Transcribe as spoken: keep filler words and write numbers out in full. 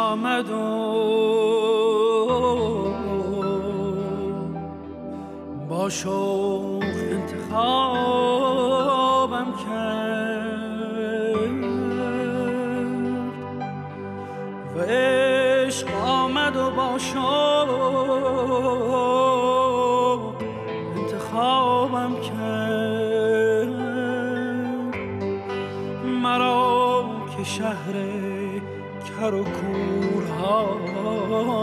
آمد و با شوق انتخابم کرد و عشق آمد و با شوق انتخابم کرد. مرا که شهر کر و کورها